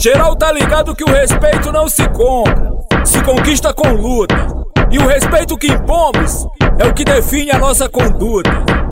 Geral tá ligado que o respeito não se compra, se conquista com luta. E o respeito que impomos é o que define a nossa conduta.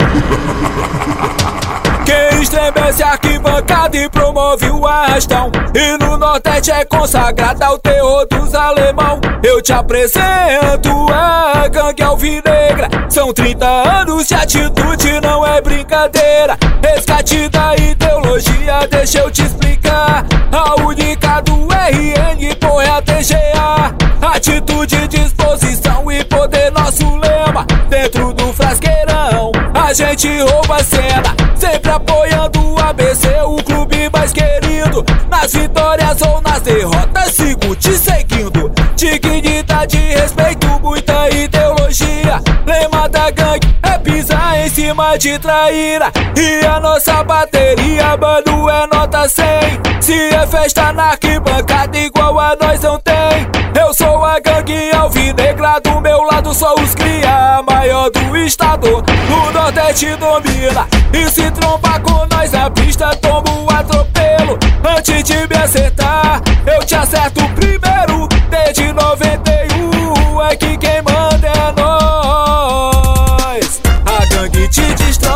Quem estremece a arquibancada e promove o arrastão, e no Nordeste é consagrado ao terror dos alemão. Eu te apresento a gangue alvinegra. São 30 anos de atitude, não é brincadeira. Resgate da ideologia, deixa eu te explicar. A única do RN, porra, é a TGA. Atitude, disposição e poder, nosso lema. Dentro do frasqueirão, a gente rouba a cena. Sempre apoiando o ABC, o clube mais querido. Nas vitórias ou nas derrotas, sigo te seguindo. Dignidade, respeito, muita ideologia. Lema da gangue é pisar em cima de traíra. E a nossa bateria, mano, é nota 100. Se é festa na arquibancada, igual a nós não tem. Eu sou a gangue alvinegra, do meu lado só os cria. Maior do estado, o Nordeste domina. E se trombar com nós na pista, tomo um atropelo. Antes de me acertar, eu te acerto primeiro. Desde 91 é que quem manda é nós. A gangue te destrói,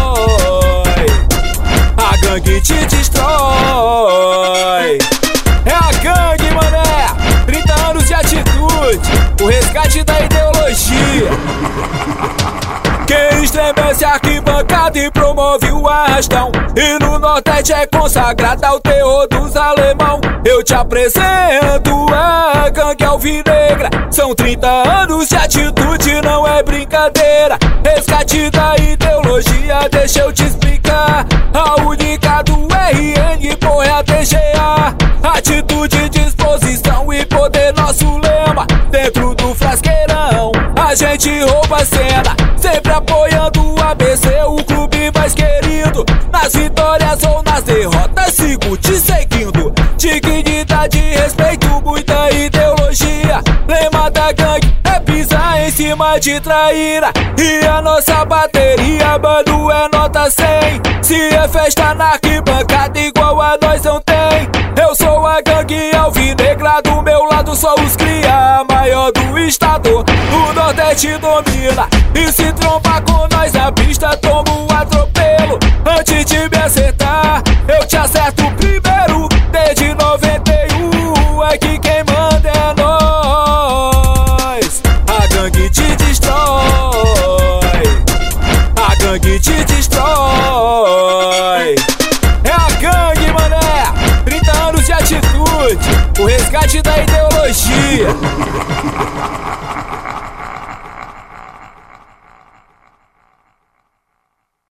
a gangue te destrói. É a gangue, mané, 30 anos de atitude, o resgate da ideologia. Quem estremece a arquibancada e promove o arrastão, e no Nordeste é consagrado ao terror dos alemão. Eu te apresento a gangue alvinegra. São 30 anos de atitude, não é brincadeira. Resgate da ideologia, deixa eu te explicar. A única do RN, porra, é a TGA. Atitude, disposição e poder, nosso lema. Dentro do frasqueirão, a gente rouba a cena. Sempre apoiando o ABC, o clube mais querido. Nas vitórias ou nas derrotas, sigo te seguindo. Dignidade, respeito, muita ideologia. Lema da gangue é pisar em cima de traíra. E a nossa bateria, mano, é nota 100. Se é festa na arquibancada, igual a nós não tem. Eu sou a gangue alvinegra, do meu lado só os cria. Maior do estado, o Nordeste domina. E se trombar com nós na pista, tomo um atropelo. Antes de me acertar, eu te acerto primeiro. Desde 91 é que quem manda é nós. A gangue te destrói, a gangue te destrói. É a gangue, mané, 30 anos de atitude, o resgate da ideologia.